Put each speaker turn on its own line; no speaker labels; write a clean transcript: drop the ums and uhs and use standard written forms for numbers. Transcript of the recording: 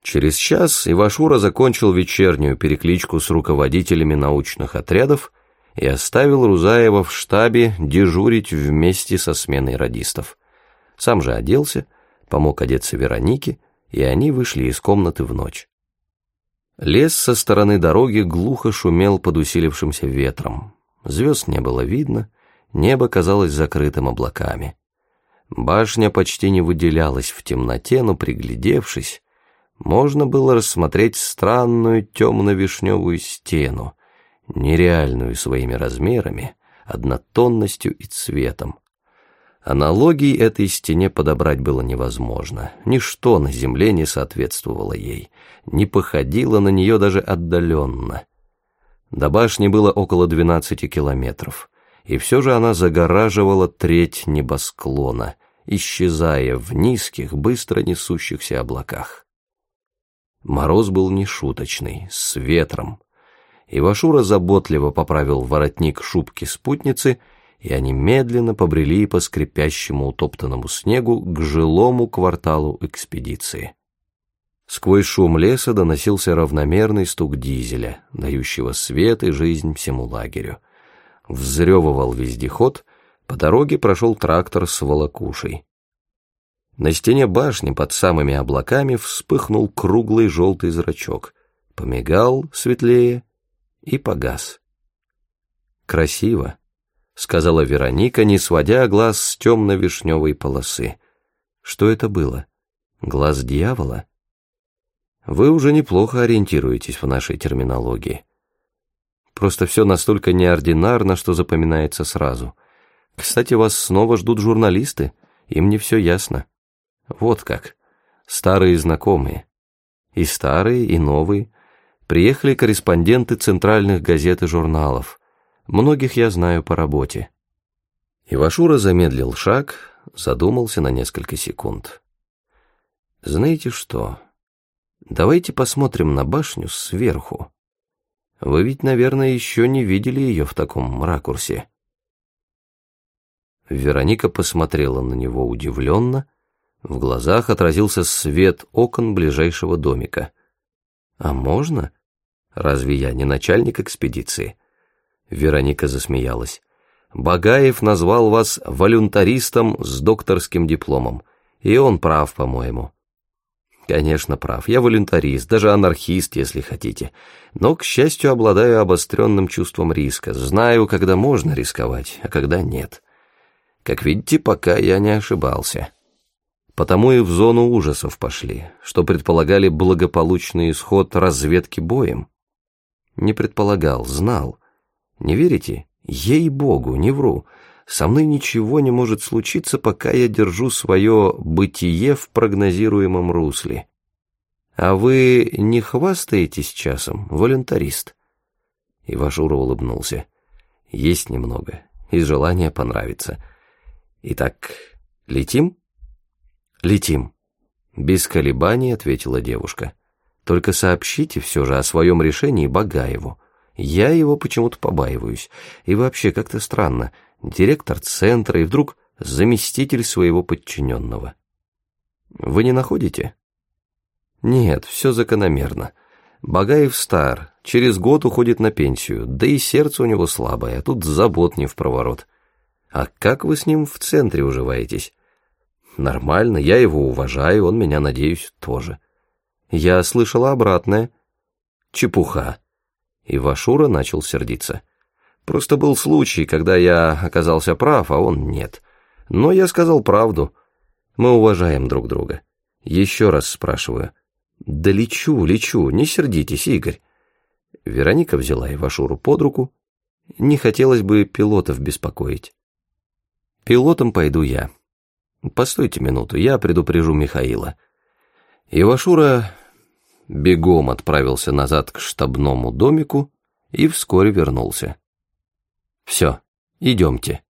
Через час Ивашура закончил вечернюю перекличку с руководителями научных отрядов и оставил Рузаева в штабе дежурить вместе со сменой радистов. Сам же оделся, помог одеться Веронике, и они вышли из комнаты в ночь. Лес со стороны дороги глухо шумел под усилившимся ветром. Звезд не было видно, небо казалось закрытым облаками. Башня почти не выделялась в темноте, но, приглядевшись, можно было рассмотреть странную темно-вишневую стену, нереальную своими размерами, однотонностью и цветом. Аналогий этой стене подобрать было невозможно. Ничто на земле не соответствовало ей, не походило на нее даже отдаленно. До башни было около 12 километров, и все же она загораживала треть небосклона, исчезая в низких, быстро несущихся облаках. Мороз был нешуточный, с ветром. Ивашура заботливо поправил воротник шубки спутницы, и они медленно побрели по скрипящему утоптанному снегу к жилому кварталу экспедиции. Сквозь шум леса доносился равномерный стук дизеля, дающего свет и жизнь всему лагерю. Взрёвывал вездеход, по дороге прошел трактор с волокушей. На стене башни под самыми облаками вспыхнул круглый желтый зрачок, помигал светлее и погас. «Красиво», — сказала Вероника, не сводя глаз с темно-вишневой полосы. «Что это было? Глаз дьявола?» «Вы уже неплохо ориентируетесь в нашей терминологии. Просто все настолько неординарно, что запоминается сразу. Кстати, вас снова ждут журналисты, им не все ясно. Вот как. Старые знакомые. И старые, и новые. Приехали корреспонденты центральных газет и журналов. Многих я знаю по работе». Ивашура замедлил шаг, задумался на несколько секунд. «Знаете что? Давайте посмотрим на башню сверху. Вы ведь, наверное, еще не видели ее в таком ракурсе». Вероника посмотрела на него удивленно. В глазах отразился свет окон ближайшего домика. «А можно? Разве я не начальник экспедиции?» Вероника засмеялась. «Багаев назвал вас волюнтаристом с докторским дипломом, и он прав, по-моему». «Конечно, прав. Я волюнтарист, даже анархист, если хотите. Но, к счастью, обладаю обостренным чувством риска. Знаю, когда можно рисковать, а когда нет. Как видите, пока я не ошибался. Потому и в зону ужасов пошли, что предполагали благополучный исход разведки боем. Не предполагал, знал. Не верите? Ей-богу, не вру. Со мной ничего не может случиться, пока я держу свое бытие в прогнозируемом русле. А вы не хвастаетесь часом, волюнтарист?» Ивашура улыбнулся. «Есть немного, из желания понравиться. Итак, летим?» «Летим», — без колебаний ответила девушка. «Только сообщите все же о своем решении Багаеву. Я его почему-то побаиваюсь. И вообще как-то странно. Директор центра и вдруг заместитель своего подчиненного. Вы не находите?» «Нет, все закономерно. Багаев стар, через год уходит на пенсию, да и сердце у него слабое, а тут забот не впроворот. А как вы с ним в центре уживаетесь?» «Нормально, я его уважаю, он меня, надеюсь, тоже». «Я слышала обратное». «Чепуха». Ивашура начал сердиться. «Просто был случай, когда я оказался прав, а он нет. Но я сказал правду. Мы уважаем друг друга. Еще раз спрашиваю». «Да лечу, не сердитесь, Игорь». Вероника взяла Ивашуру под руку. «Не хотелось бы пилотов беспокоить». «Пилотом пойду я. Постойте минуту, я предупрежу Михаила». Ивашура бегом отправился назад к штабному домику и вскоре вернулся. «Все, идемте».